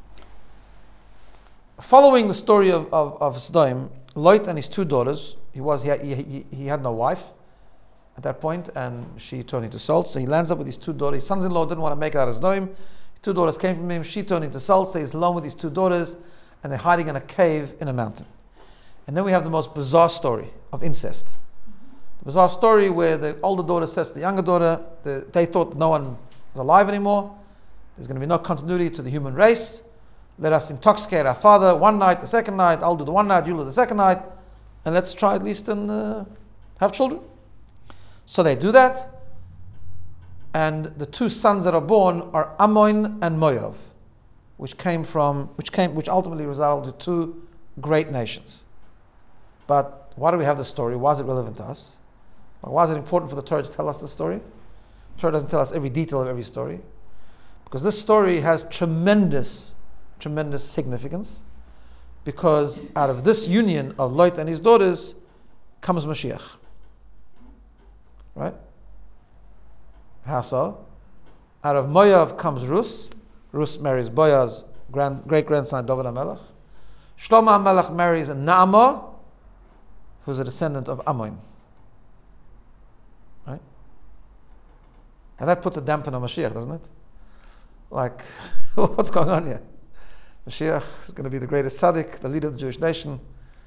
[SPEAKER 1] Following the story of Sodom, Lot and his two daughters, he had no wife at that point, and she turned into salt. So he lands up with his two daughters. His sons-in-law didn't want to make it out of Sodom. His two daughters came from him. She turned into salt. So he's alone with his two daughters, and they're hiding in a cave in a mountain. And then we have the most bizarre story of incest. The bizarre story where the older daughter says to the younger daughter, they thought no one was alive anymore. There's going to be no continuity to the human race. Let us intoxicate our father one night, the second night. I'll do the one night, you'll do the second night. And let's try at least and have children. So they do that, and the two sons that are born are Ammon and Moav, which ultimately resulted in two great nations. But why do we have this story? Why is it relevant to us? Why is it important for the Torah to tell us this story? The Torah doesn't tell us every detail of every story, because this story has tremendous significance. Because out of this union of Lot and his daughters comes Mashiach. Right? How so? Out of Moav comes Rus. Rus marries Boaz, great-grandson of David HaMelech. Shlomo HaMelech marries Naamah, who's a descendant of Ammon. Right? And that puts a damper on Mashiach, doesn't it? Like, what's going on here? Mashiach is going to be the greatest tzaddik, the leader of the Jewish nation,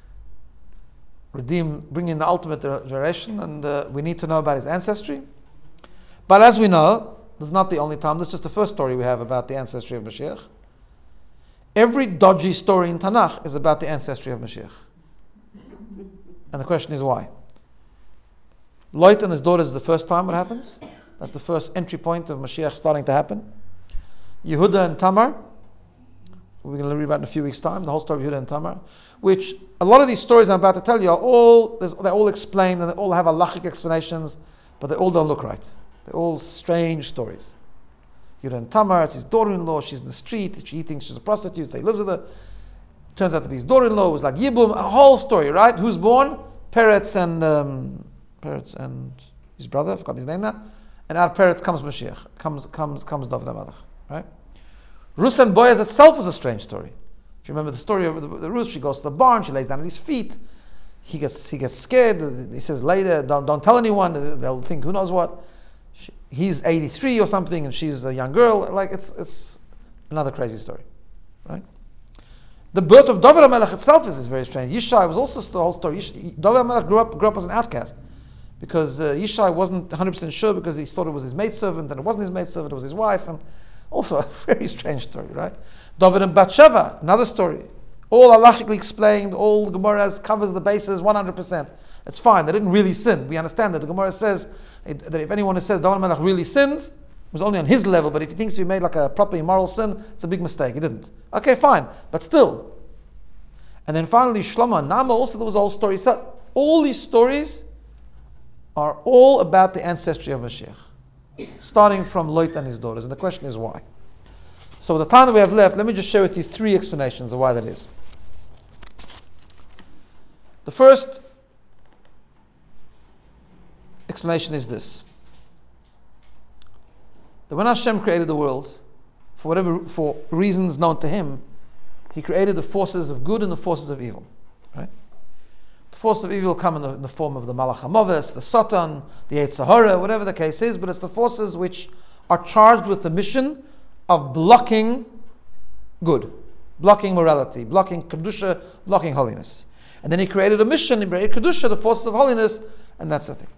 [SPEAKER 1] bring in the ultimate generation, and we need to know about his ancestry. But as we know, this is not the only time, this is just the first story we have about the ancestry of Mashiach. Every dodgy story in Tanakh is about the ancestry of Mashiach. And the question is why? Lot and his daughters is the first time it happens. That's the first entry point of Mashiach starting to happen. Yehuda and Tamar, we're going to read about in a few weeks' time, the whole story of Yehuda and Tamar, which a lot of these stories I'm about to tell you they're all explained, and they all have halachic explanations, but they all don't look right. They're all strange stories. Yehuda and Tamar, it's his daughter-in-law, she's in the street, he thinks she's a prostitute, so he lives with her. Turns out to be his daughter-in-law, it was like Yibum, a whole story, right? Who's born? Peretz and his brother, I've forgotten his name now. And out of Peretz comes Mashiach, comes David HaMelech, right? Rus and Boaz itself is a strange story. If you remember the story of the Rus, she goes to the barn, she lays down at his feet. He gets scared. He says later, don't tell anyone. They'll think who knows what. He's 83 or something, and she's a young girl. Like it's another crazy story, right? The birth of David HaMelech itself is very strange. Yishai was also the whole story. David HaMelech grew up as an outcast because Yishai wasn't 100% sure because he thought it was his maidservant, and it wasn't his maidservant, it was his wife, and also a very strange story, right? David and Bathsheba, another story. All halachically explained, all the Gemara covers the bases 100%. It's fine, they didn't really sin. We understand that. The Gemara says that if anyone who says David HaMelech really sinned, it was only on his level, but if he thinks he made like a proper immoral sin, it's a big mistake. He didn't. Okay, fine, but still. And then finally, Shlomo and Naamah, also there was a whole story. So all these stories are all about the ancestry of Mashiach, starting from Lot and his daughters. And the question is why? So with the time that we have left, let me just share with you 3 explanations of why that is. The first explanation is this: that when Hashem created the world, for reasons known to Him, He created the forces of good and the forces of evil. Right? The forces of evil come in the form of the Malach HaMoves, the Satan, the Yetzer Hara, whatever the case is, but it's the forces which are charged with the mission of blocking good, blocking morality, blocking Kedusha, blocking holiness. And then He created a mission in Berei Kedusha, the forces of holiness, and that's the thing.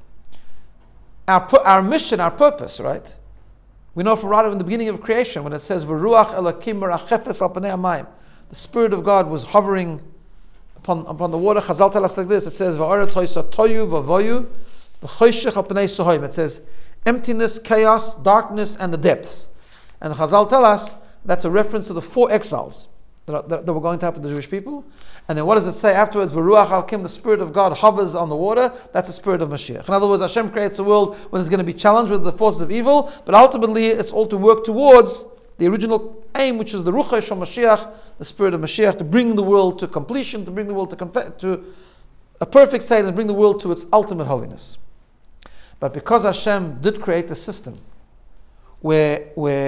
[SPEAKER 1] Our mission, our purpose, right? We know from right in the beginning of creation when it says, "V'ruach Elokim merachefes al panei hamayim," the Spirit of God was hovering upon the water. Chazal tell us like this: it says, "Va'aretz hoysatoyu v'avoyu v'choshech al panei sohoyim." It says, emptiness, chaos, darkness, and the depths. And the Chazal tell us that's a reference to the 4 exiles that were going to happen to the Jewish people. And then what does it say afterwards? V'ruach Elokim, the Spirit of God hovers on the water. That's the Spirit of Mashiach. In other words, Hashem creates a world where there's going to be challenged with the forces of evil, but ultimately it's all to work towards the original aim, which is the Ruach Mashiach, the Spirit of Mashiach, to bring the world to completion, to bring the world to a perfect state, and bring the world to its ultimate holiness. But because Hashem did create a system where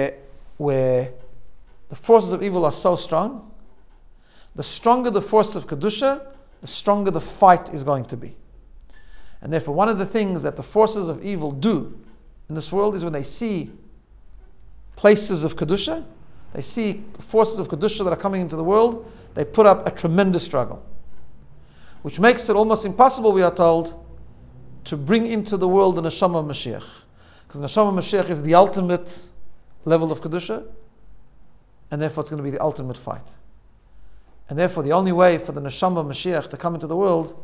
[SPEAKER 1] the forces of evil are so strong, the stronger the force of Kedusha, the stronger the fight is going to be. And therefore, one of the things that the forces of evil do in this world is when they see places of Kedusha, they see forces of Kedusha that are coming into the world, they put up a tremendous struggle. Which makes it almost impossible, we are told, to bring into the world the Neshama of Mashiach. Because the Neshama of Mashiach is the ultimate level of Kedusha, and therefore it's going to be the ultimate fight. And therefore the only way for the Neshama of Mashiach to come into the world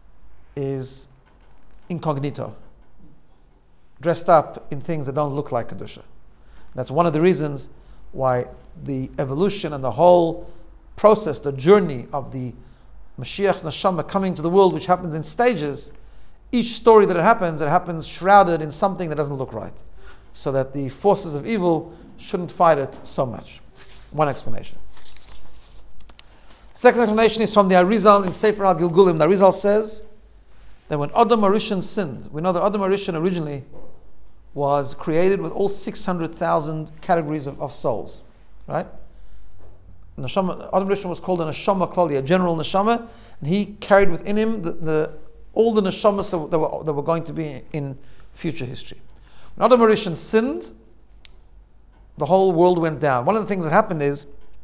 [SPEAKER 1] is incognito, dressed up in things that don't look like Kedusha. That's one of the reasons why the evolution and the whole process, the journey of the Mashiach's Neshama coming to the world, which happens in stages, each story that it happens shrouded in something that doesn't look right, so that the forces of evil shouldn't fight it so much. One explanation. Second explanation is from the Arizal in Sefer HaGilgulim. The Arizal says that when Adam HaRishon sinned, we know that Adam HaRishon originally was created with all 600,000 categories of souls, right? Neshama, Adam HaRishon was called a Neshama Klali, a general Neshama, and he carried within him all the Neshamas that were going to be in future history. When Adam HaRishon sinned, the whole world went down. One of the things that happened is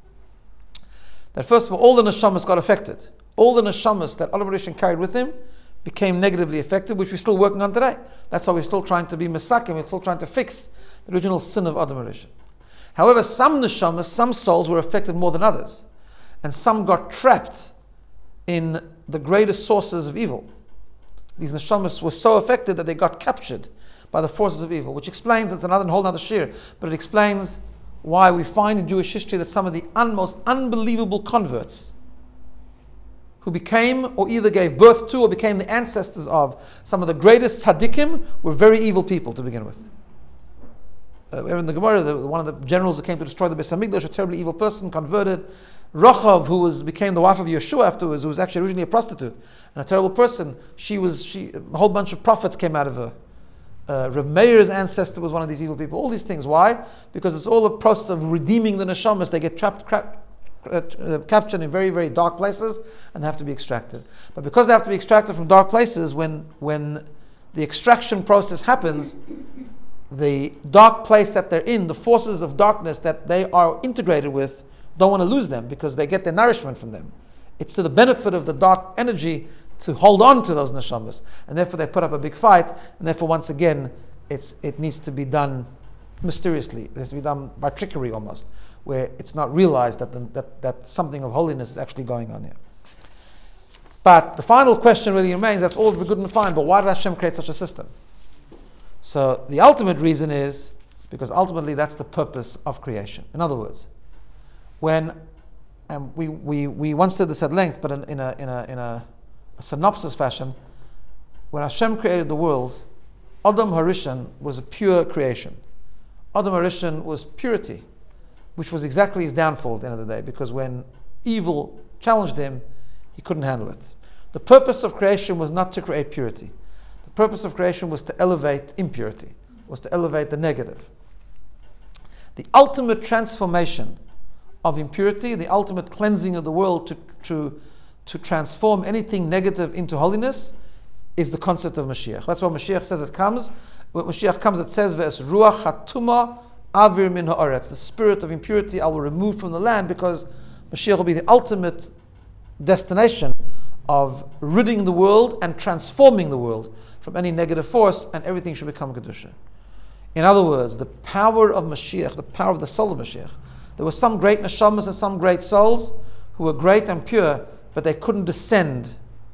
[SPEAKER 1] that first of all the Neshamas got affected. All the Neshamas that Adam HaRishon carried with him became negatively affected, which we're still working on today. That's why we're still trying to be Mesakim, we're still trying to fix the original sin of Adam HaRishon. However, some Neshamas, some souls were affected more than others. And some got trapped in the greatest sources of evil. These Neshamas were so affected that they got captured by the forces of evil, which explains, it's another whole other shir, but it explains why we find in Jewish history that some of the most unbelievable converts who became or either gave birth to or became the ancestors of some of the greatest tzaddikim were very evil people to begin with. In the Gemara, one of the generals who came to destroy the Beis Hamikdash, a terribly evil person, converted. Rachav, who became the wife of Yeshua afterwards, who was actually originally a prostitute and a terrible person, a whole bunch of prophets came out of her. Rav Meir's ancestor was one of these evil people. All these things. Why? Because it's all a process of redeeming the neshamas. They get captured in very, very dark places and have to be extracted. But because they have to be extracted from dark places, when the extraction process happens, the dark place that they're in, the forces of darkness that they are integrated with, don't want to lose them because they get their nourishment from them. It's to the benefit of the dark energy to hold on to those neshamas, and therefore they put up a big fight, and therefore once again it needs to be done mysteriously. It has to be done by trickery almost, where it's not realized that something of holiness is actually going on here. But the final question really remains, that's all good and fine, but why did Hashem create such a system? So the ultimate reason is because ultimately that's the purpose of creation. In other words, we once did this at length, but in a synopsis fashion, when Hashem created the world, Adam HaRishon was a pure creation. Adam HaRishon was purity. which was exactly his downfall at the end of the day, because when evil challenged him, he couldn't handle it. The purpose of creation was not to create purity. The purpose of creation was to elevate impurity, was to elevate the negative. The ultimate transformation of impurity, the ultimate cleansing of the world to transform anything negative into holiness, is the concept of Mashiach. That's why Mashiach says it comes. When Mashiach comes, it says, "Ve'es ruach hatuma avir min ha'aretz." The spirit of impurity I will remove from the land, because Mashiach will be the ultimate destination of ridding the world and transforming the world from any negative force, and everything should become Kedusha. In other words, the power of Mashiach, the power of the soul of Mashiach. There were some great neshamas and some great souls who were great and pure, but they couldn't descend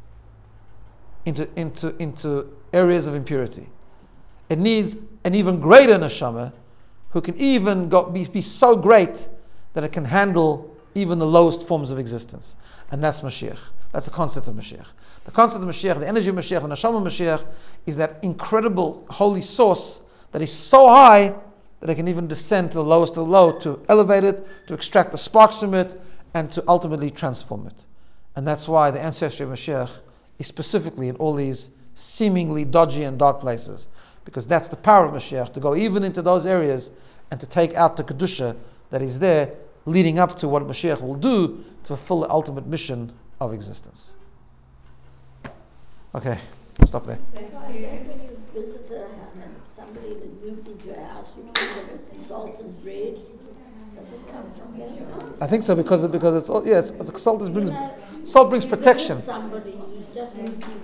[SPEAKER 1] into areas of impurity. It needs an even greater neshama who can even be so great that it can handle even the lowest forms of existence. And that's Mashiach. That's the concept of Mashiach. The concept of Mashiach, the energy of Mashiach, the neshama of Mashiach, is that incredible holy source that is so high that it can even descend to the lowest of the low, to elevate it, to extract the sparks from it, and to ultimately transform it. And that's why the ancestry of Mashiach is specifically in all these seemingly dodgy and dark places. Because that's the power of Mashiach, to go even into those areas and to take out the Kedusha that is there, leading up to what Mashiach will do to fulfill the ultimate mission of existence. Okay, stop there.
[SPEAKER 4] When you visit somebody that moved into your house, you feed them salted bread. Does it come from that?
[SPEAKER 1] I think so, because it's salt brings protection.
[SPEAKER 4] Somebody who's just moved into